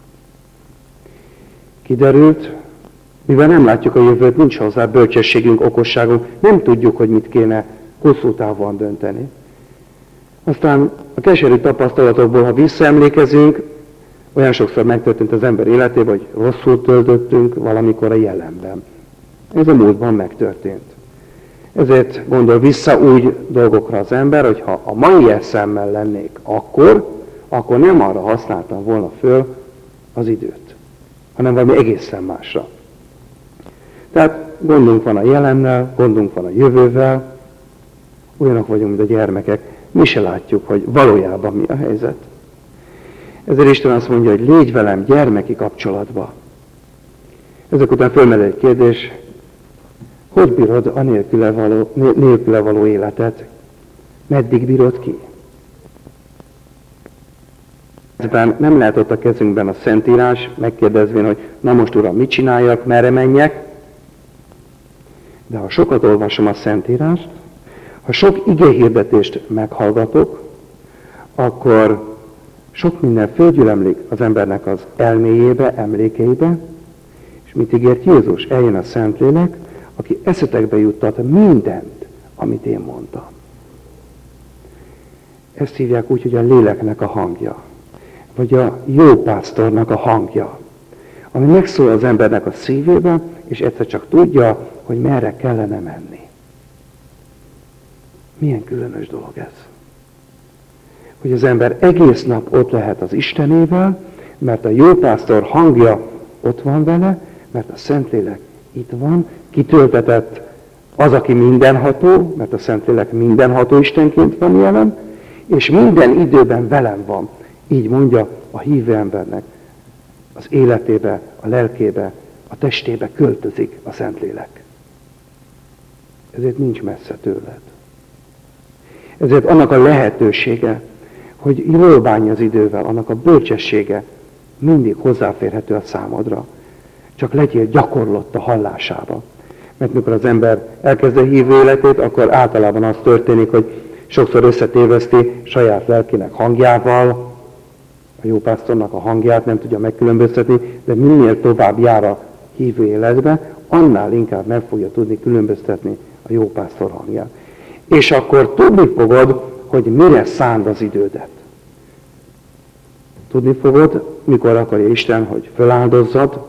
Kiderült, mivel nem látjuk a jövőt, nincs hozzá bölcsességünk, okosságunk, nem tudjuk, hogy mit kéne hosszú távon dönteni. Aztán a keserű tapasztalatokból, ha visszaemlékezünk, olyan sokszor megtörtént az ember életében, hogy rosszul töltöttünk valamikor a jelenben. Ez a múltban megtörtént. Ezért gondol vissza úgy dolgokra az ember, hogy ha a mai eszemmel lennék akkor, akkor nem arra használtam volna föl az időt, hanem valami egészen másra. Tehát gondunk van a jelennel, gondunk van a jövővel, olyanok vagyunk, mint a gyermekek, mi se látjuk, hogy valójában mi a helyzet. Ezért Isten azt mondja, hogy légy velem gyermeki kapcsolatba. Ezek után fölmerül egy kérdés, hogy bírod a nélküle való, nélküle való életet? Meddig bírod ki? Ezben nem lehet ott a kezünkben a Szentírás, megkérdezvén, hogy na most Uram, mit csináljak, merre menjek? De ha sokat olvasom a Szentírást, ha sok igehirdetést meghallgatok, akkor sok minden fölgyülemlik az embernek az elméjébe, emlékeibe, és mit ígért Jézus? Eljön a Szentlélek, aki eszetekbe juttat mindent, amit én mondtam. Ezt hívják úgy, hogy a léleknek a hangja, vagy a jó pásztornak a hangja, ami megszól az embernek a szívébe, és egyszer csak tudja, hogy merre kellene menni. Milyen különös dolog ez. Hogy az ember egész nap ott lehet az Istenével, mert a jó pásztor hangja ott van vele, mert a Szentlélek itt van, kitöltetett az, aki mindenható, mert a Szentlélek mindenható Istenként van jelen, és minden időben velem van. Így mondja a hívő embernek. Az életébe, a lelkébe, a testébe költözik a Szentlélek. Ezért nincs messze tőled. Ezért annak a lehetősége, hogy jól bánj az idővel, annak a bölcsessége mindig hozzáférhető a számodra. Csak legyél gyakorlott a hallásába. Mert mikor az ember elkezd a hívő életét, akkor általában az történik, hogy sokszor összetéveszti saját lelkének hangjával, a jó pásztornak a hangját nem tudja megkülönböztetni, de minél tovább jár a hívő életbe, annál inkább meg fogja tudni különböztetni a jó pásztor hangját. És akkor tudni fogod, hogy mire szánd az idődet. Tudni fogod, mikor akarja Isten, hogy föláldozzad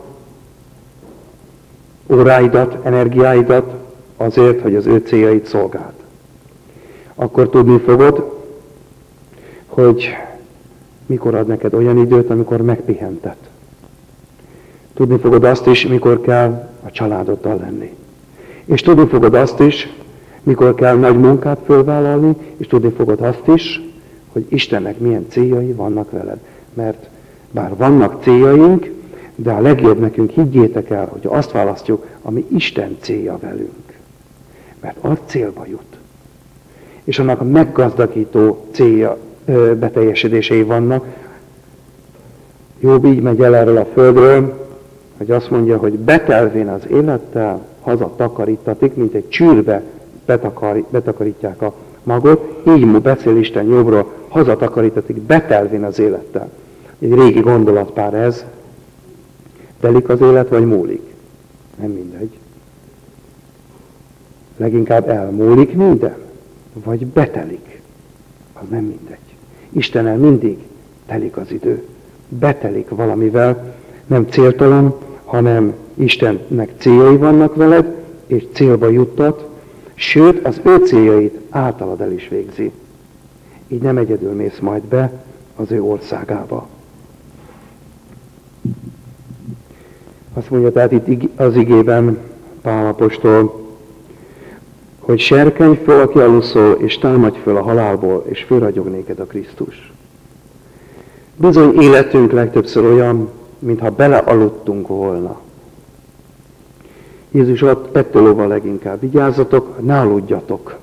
óráidat, energiáidat azért, hogy az ő céljait szolgáld. Akkor tudni fogod, hogy mikor ad neked olyan időt, amikor megpihented. Tudni fogod azt is, mikor kell a családoddal lenni. És tudni fogod azt is, mikor kell nagy munkát fölvállalni, és tudni fogod azt is, hogy Istennek milyen céljai vannak veled. Mert bár vannak céljaink, de a legjobb nekünk, higgyétek el, hogy azt választjuk, ami Isten célja velünk. Mert az célba jut. És annak a meggazdagító célja, beteljesedései vannak. Jobb így megy el erről a földről, hogy azt mondja, hogy betelvén az élettel haza takarítatik, mint egy csűrbe betakar, betakarítják a magot, így beszél Isten jobbról, haza takarítatik betelvén az élettel. Egy régi gondolatpár ez. Telik az élet, vagy múlik? Nem mindegy. Leginkább elmúlik minden, vagy betelik. Az nem mindegy. Istennel mindig telik az idő. Betelik valamivel, nem céltalan, hanem Istennek céljai vannak veled, és célba juttat, sőt, az ő céljait általad el is végzi. Így nem egyedül mész majd be az ő országába. Azt mondja tehát itt az igében Pál apostol, hogy serkenj föl, aki aluszol, és támadj föl a halálból, és fölragyog néked a Krisztus. Bizony életünk legtöbbször olyan, mintha belealudtunk volna. Jézus ott ettől óva leginkább vigyázzatok, ne aludjatok.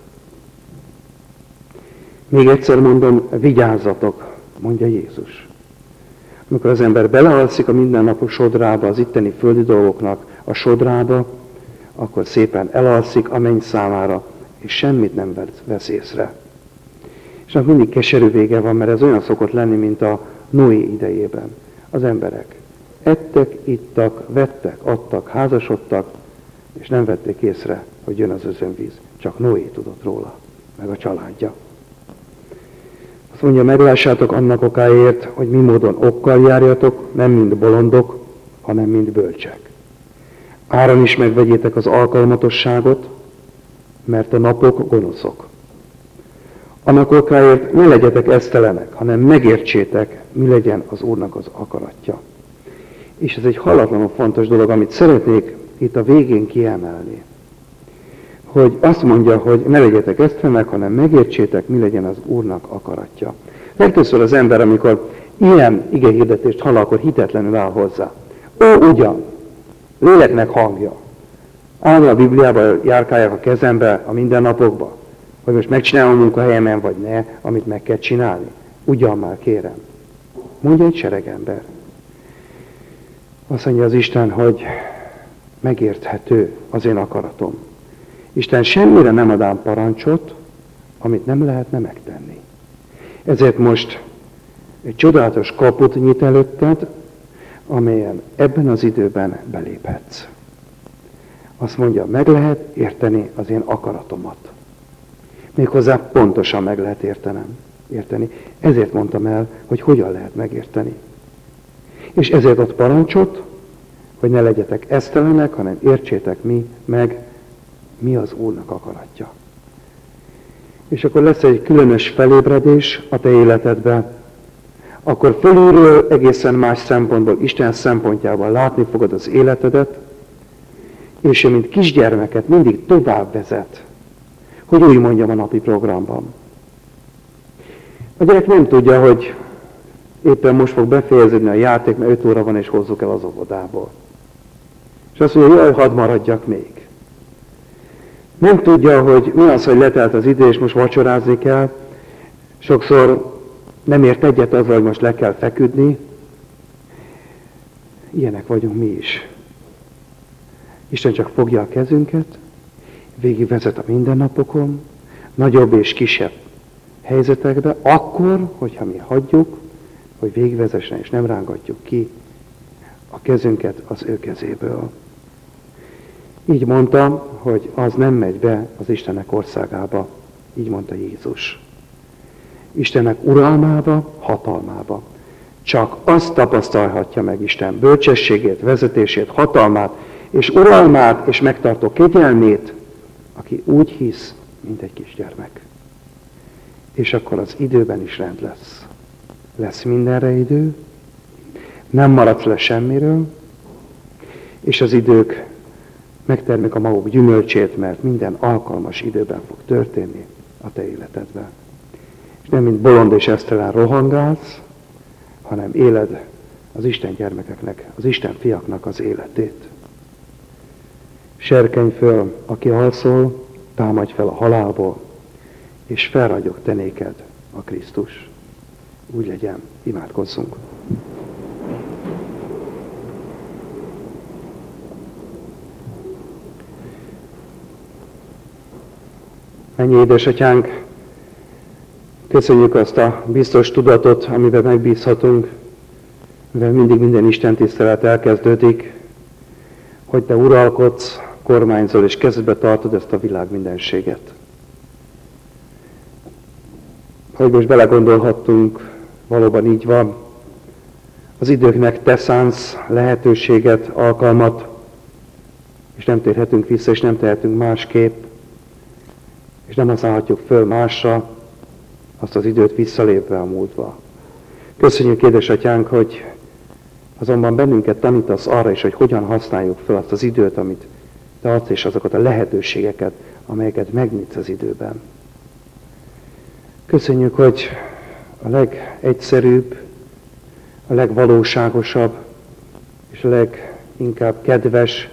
Még egyszer mondom, vigyázzatok, mondja Jézus. Amikor az ember belealszik a mindennapos sodrába, az itteni földi dolgoknak a sodrába, akkor szépen elalszik a menny számára, és semmit nem vesz észre. És annak mindig keserű vége van, mert ez olyan szokott lenni, mint a Noé idejében. Az emberek ettek, ittak, vettek, adtak, házasodtak, és nem vették észre, hogy jön az özönvíz. Csak Noé tudott róla, meg a családja. Azt mondja, meglássátok annak okáért, hogy mi módon okkal járjatok, nem mind bolondok, hanem mind bölcsek. Áron is megvegyétek az alkalmatosságot, mert a napok gonoszok. Annak okáért ne legyetek esztelenek, hanem megértsétek, mi legyen az Úrnak az akaratja. És ez egy halatlanul fontos dolog, amit szeretnék itt a végén kiemelni. Hogy azt mondja, hogy ne legyetek esztelenek, hanem megértsétek, mi legyen az Úrnak akaratja. Legtöbbször az ember, amikor ilyen igehirdetést hall, akkor hitetlenül áll hozzá. Ó, ugyan, léleknek hangja. Állna a Bibliában, járkálják a kezembe a mindennapokba, hogy most megcsinálom a munkahelyemen, vagy ne, amit meg kell csinálni. Ugyan már kérem. Mondja egy seregember. Azt mondja az Isten, hogy megérthető az én akaratom. Isten semmire nem ad ám parancsot, amit nem lehetne megtenni. Ezért most egy csodálatos kaput nyit előtted, amelyen ebben az időben beléphetsz. Azt mondja, meg lehet érteni az én akaratomat. Méghozzá pontosan meg lehet értenem, érteni. Ezért mondtam el, hogy hogyan lehet megérteni. És ezért ad parancsot, hogy ne legyetek esztelenek, hanem értsétek mi meg, mi az Úrnak akaratja. És akkor lesz egy különös felébredés a te életedben, akkor fölülről egészen más szempontból, Isten szempontjában látni fogod az életedet, és ő, mint kisgyermeket mindig tovább vezet, hogy úgy mondjam a napi programban. A gyerek nem tudja, hogy éppen most fog befejeződni a játék, mert öt óra van, és hozzuk el az óvodából. És azt mondja, jaj, hadd maradjak még. Nem tudja, hogy mi az, hogy letelt az idő, és most vacsorázni kell. Sokszor nem ért egyet azzal, hogy most le kell feküdni. Ilyenek vagyunk mi is. Isten csak fogja a kezünket, végigvezet a mindennapokon, nagyobb és kisebb helyzetekbe, akkor, hogyha mi hagyjuk, hogy végigvezessen, és nem rángatjuk ki a kezünket az ő kezéből. Így mondta, hogy az nem megy be az Istennek országába. Így mondta Jézus. Istennek uralmába, hatalmába. Csak azt tapasztalhatja meg Isten bölcsességét, vezetését, hatalmát, és uralmát, és megtartó kegyelmét, aki úgy hisz, mint egy kisgyermek. És akkor az időben is rend lesz. Lesz mindenre idő, nem maradsz le semmiről, és az idők megtermik a maguk gyümölcsét, mert minden alkalmas időben fog történni a te életedben. És nem mint bolond és esztelen rohangálsz, hanem éled az Isten gyermekeknek, az Isten fiaknak az életét. Serkenj föl, aki alszol, támadj fel a halálból, és felragyog te néked a Krisztus. Úgy legyen, imádkozzunk. Mennyi édesatyánk, köszönjük azt a biztos tudatot, amiben megbízhatunk, mivel mindig minden Isten tisztelet elkezdődik, hogy te uralkodsz, kormányzol és kezedbe tartod ezt a világ mindenséget. Hogy most belegondolhattunk, valóban így van, az időknek te szánsz lehetőséget, alkalmat, és nem térhetünk vissza, és nem tehetünk másképp, és nem használhatjuk föl másra azt az időt visszalépve a múltba. Köszönjük, édesatyánk, hogy azonban bennünket tanítasz arra is, hogy hogyan használjuk fel azt az időt, amit te adsz, és azokat a lehetőségeket, amelyeket megnyitsz az időben. Köszönjük, hogy a legegyszerűbb, a legvalóságosabb, és a leginkább kedves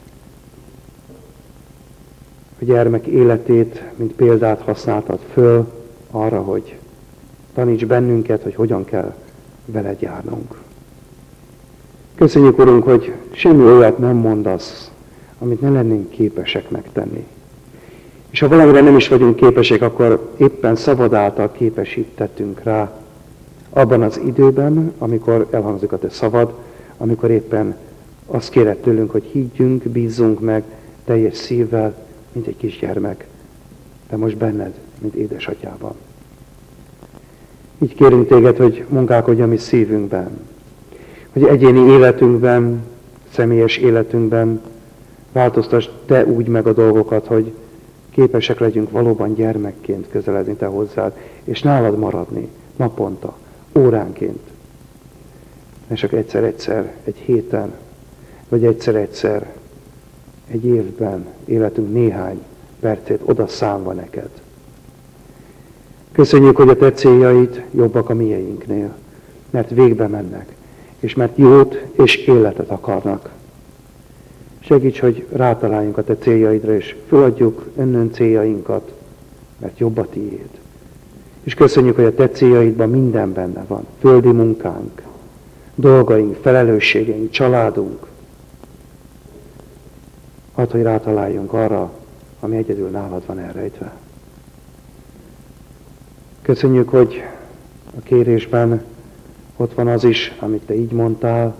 a gyermek életét, mint példát használtad föl arra, hogy taníts bennünket, hogy hogyan kell veled járnunk. Köszönjük, Urunk, hogy semmi olyat nem mondasz, amit ne lennénk képesek megtenni. És ha valamire nem is vagyunk képesek, akkor éppen szavad által képesítettünk rá abban az időben, amikor elhangzik a te szavad, amikor éppen azt kéred tőlünk, hogy higgyünk, bízzunk meg teljes szívvel, mint egy kisgyermek, de most benned, mint édesatyában. Így kérünk téged, hogy munkálkodj a mi szívünkben, hogy egyéni életünkben, személyes életünkben változtass te úgy meg a dolgokat, hogy képesek legyünk valóban gyermekként közeledni te hozzád, és nálad maradni naponta, óránként. Ne csak egyszer-egyszer, egy héten, vagy egyszer-egyszer, egy évben, életünk néhány percét oda számva neked. Köszönjük, hogy a te céljaid jobbak a mieinknél, mert végbe mennek, és mert jót és életet akarnak. Segíts, hogy rátaláljunk a te céljaidra, és föladjuk önnön céljainkat, mert jobb a tiéd. És köszönjük, hogy a te céljaidban minden benne van. Földi munkánk, dolgaink, felelősségeink, családunk. Hadd, hogy rátaláljunk arra, ami egyedül nálad van elrejtve. Köszönjük, hogy a kérésben ott van az is, amit te így mondtál,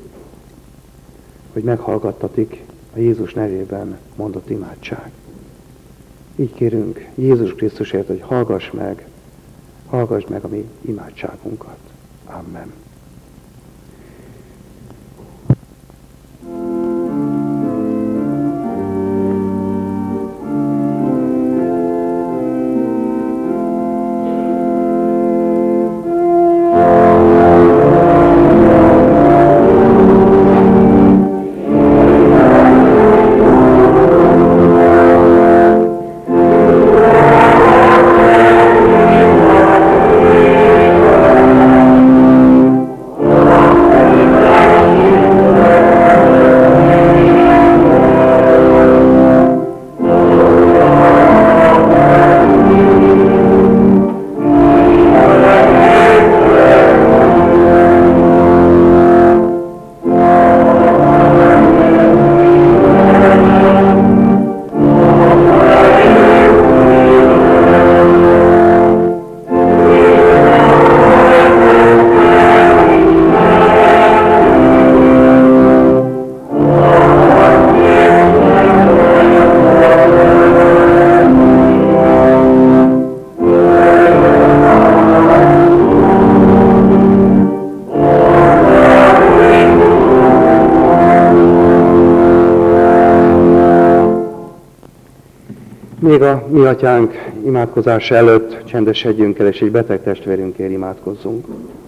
hogy meghallgattatik a Jézus nevében mondott imádság. Így kérünk Jézus Krisztusért, hogy hallgass meg, hallgass meg a mi imádságunkat. Amen. Még a mi atyánk imádkozása előtt csendesedjünk el, és egy beteg testvérünkért imádkozzunk.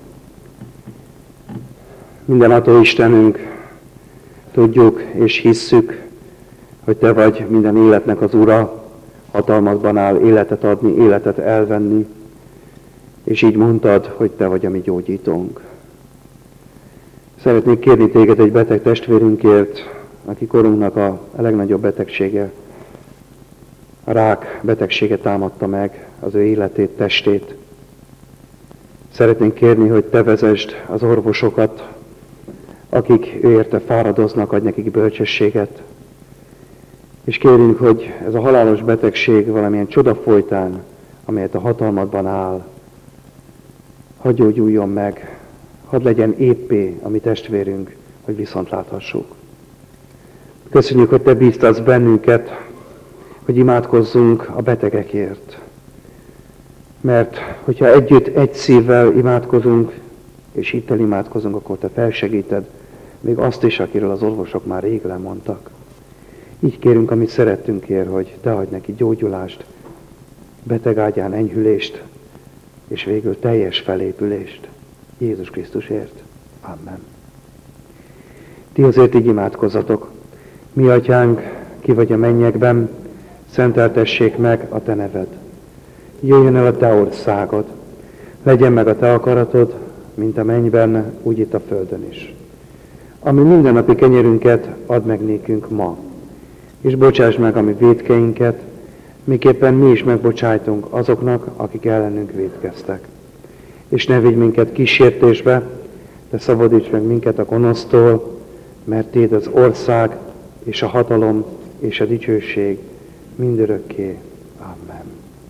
Mindenható Istenünk, tudjuk és hisszük, hogy te vagy minden életnek az Ura, hatalmadban áll életet adni, életet elvenni, és így mondtad, hogy te vagy a mi gyógyítónk. Szeretnék kérni téged egy beteg testvérünkért, aki korunknak a legnagyobb betegsége, a rák betegsége támadta meg az ő életét, testét. Szeretnénk kérni, hogy te vezesd az orvosokat, akik ő érte fáradoznak, adj nekik bölcsességet. És kérünk, hogy ez a halálos betegség valamilyen csoda folytán, amelyet a hatalmadban áll, hadd gyógyuljon meg, hadd legyen éppé a mi testvérünk, hogy viszont láthassuk. Köszönjük, hogy Te bíztatsz bennünket, hogy imádkozzunk a betegekért. Mert hogyha együtt, egy szívvel imádkozunk, és hittel imádkozunk, akkor Te felsegíted még azt is, akiről az orvosok már rég lemondtak. Így kérünk, amit szerettünkért, hogy Te adj neki gyógyulást, betegágyán enyhülést, és végül teljes felépülést. Jézus Krisztusért. Amen. Ti azért így imádkozzatok. Mi atyánk, ki vagy a mennyekben, szenteltessék meg a Te neved. Jöjjön el a Te országod. Legyen meg a Te akaratod, mint a mennyben, úgy itt a földön is. Ami mindennapi kenyerünket add meg nékünk ma, és bocsáss meg a mi vétkeinket, miképpen mi is megbocsájtunk azoknak, akik ellenünk vétkeztek. És ne vigy minket kísértésbe, de szabadíts meg minket a gonosztól, mert Téd az ország, és a hatalom, és a dicsőség mindörökké. Amen.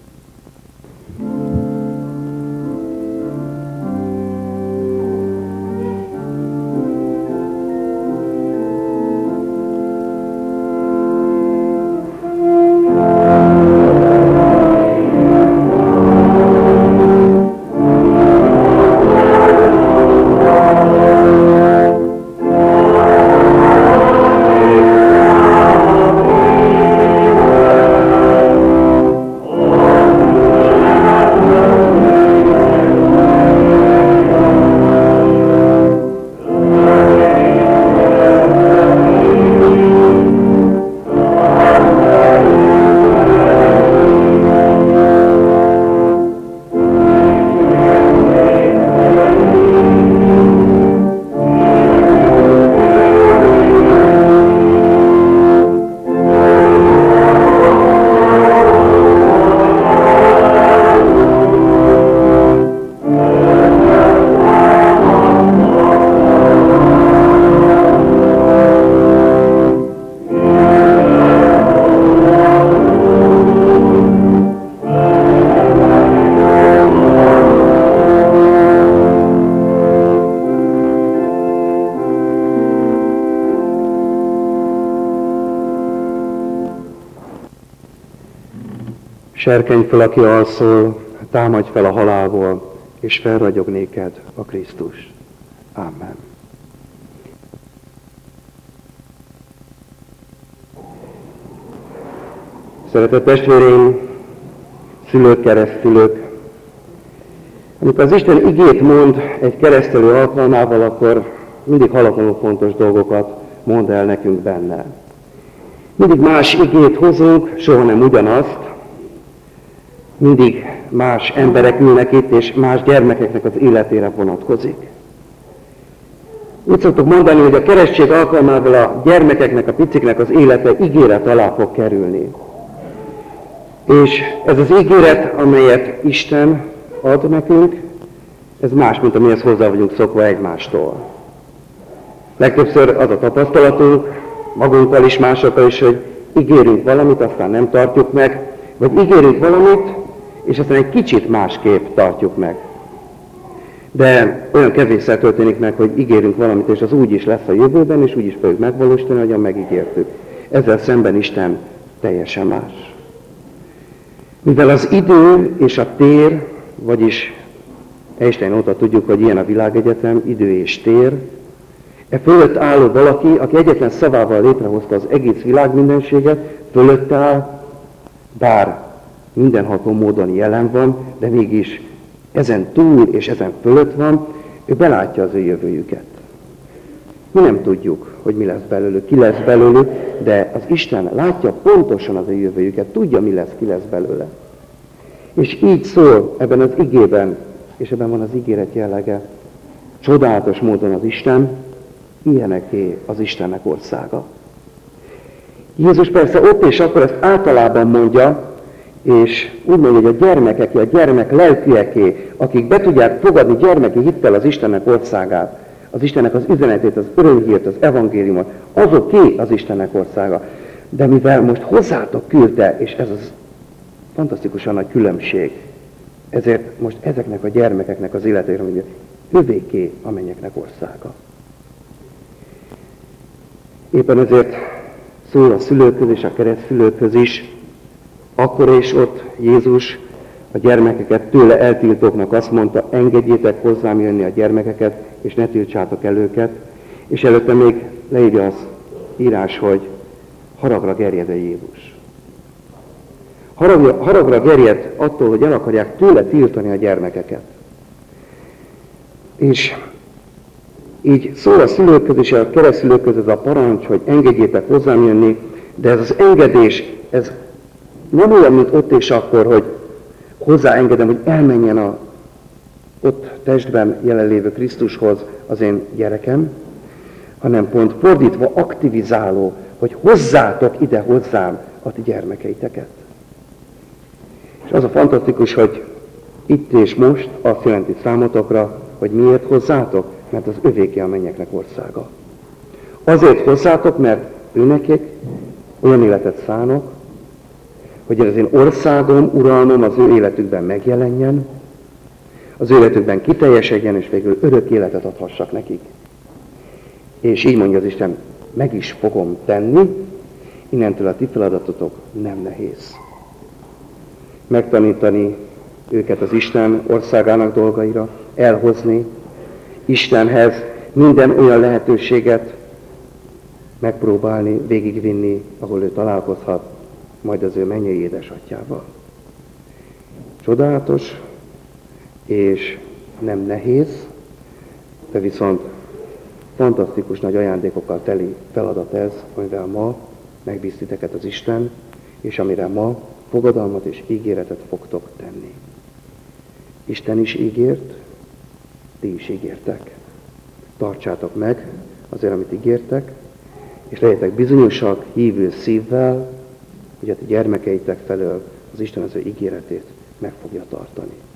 Serkenj fel, aki alszol, támadj fel a halálból, és felragyog néked a Krisztus. Amen. Szeretett testvéreim, szülők, keresztülők, amikor az Isten igét mond egy keresztelő alkalmával, akkor mindig hallatlanul fontos dolgokat mond el nekünk benne. Mindig más igét hozunk, soha nem ugyanazt, mindig más emberek ülnek itt, és más gyermekeknek az életére vonatkozik. Úgy szoktuk mondani, hogy a keresztség alkalmával a gyermekeknek, a piciknek az élete ígéret alá fog kerülni. És ez az ígéret, amelyet Isten ad nekünk, ez más, mint amihez hozzá vagyunk szokva egymástól. Legtöbbször az a tapasztalatunk, magunkkal is, másokkal is, hogy ígérünk valamit, aztán nem tartjuk meg, vagy ígérünk valamit, és aztán egy kicsit másképp tartjuk meg. De olyan kevésszer történik meg, hogy ígérünk valamit, és az úgy is lesz a jövőben, és úgy is fogjuk megvalósítani, ahogyan megígértük. Ezzel szemben Isten teljesen más. Mivel az idő és a tér, vagyis Einstein óta tudjuk, hogy ilyen a világegyetem, idő és tér, e fölött álló valaki, aki egyetlen szavával létrehozta az egész világ mindenséget, fölött áll, bár mindenható módon jelen van, de mégis ezen túl és ezen fölött van, ő belátja az ő jövőjüket. Mi nem tudjuk, hogy mi lesz belőlük, ki lesz belőlük, de az Isten látja pontosan az ő jövőjüket, tudja, mi lesz, ki lesz belőle. És így szól ebben az igében, és ebben van az ígéret jellege, csodálatos módon az Isten, ilyeneké az Istennek országa. Jézus persze ott és akkor ezt általában mondja, és úgy mondja, hogy a gyermekeké, a gyermek lelkieké, akik be tudják fogadni gyermeki hittel az Istennek országát, az Istennek az üzenetét, az örömhírt, az evangéliumot, azoké az Istennek országa. De mivel most hozzátok küldte, és ez az fantasztikusan nagy különbség, ezért most ezeknek a gyermekeknek az életére mondja, övéké a mennyeknek országa. Éppen ezért szól a szülőkhöz és a keresztszülőkhöz is, akkor és ott Jézus a gyermekeket tőle eltiltóknak azt mondta, engedjétek hozzám jönni a gyermekeket, és ne tiltsátok el őket, és előtte még leírja az írás, hogy haragra gerjed-e Jézus. Haragra, haragra gerjed attól, hogy el akarják tőle tiltani a gyermekeket. És így szól a szülőkhöz és a keresztszülőkhöz ez a parancs, hogy engedjétek hozzám jönni, de ez az engedés, ez nem olyan, mint ott és akkor, hogy hozzáengedem, hogy elmenjen a ott testben jelenlévő Krisztushoz az én gyerekem, hanem pont fordítva aktivizáló, hogy hozzátok ide hozzám a ti gyermekeiteket. És az a fantasztikus, hogy itt és most azt jelenti számotokra, hogy miért hozzátok? Mert az övéké a mennyeknek országa. Azért hozzátok, mert őnekik olyan életet szánok, hogy az én országom, uralmam az ő életükben megjelenjen, az ő életükben kiteljesedjen, és végül örök életet adhassak nekik. És így mondja az Isten, meg is fogom tenni, innentől a ti feladatotok nem nehéz. Megtanítani őket az Isten országának dolgaira, elhozni Istenhez minden olyan lehetőséget megpróbálni, végigvinni, ahol ő találkozhat, majd az ő mennyei édesatyjával. Csodálatos, és nem nehéz, de viszont fantasztikus nagy ajándékokkal teli feladat ez, amivel ma megbíz titeket az Isten, és amire ma fogadalmat és ígéretet fogtok tenni. Isten is ígért, ti is ígértek. Tartsátok meg azért, amit ígértek, és legyetek bizonyosak, hívő szívvel, hogy a ti gyermekeitek felől az Isten az ő ígéretét meg fogja tartani.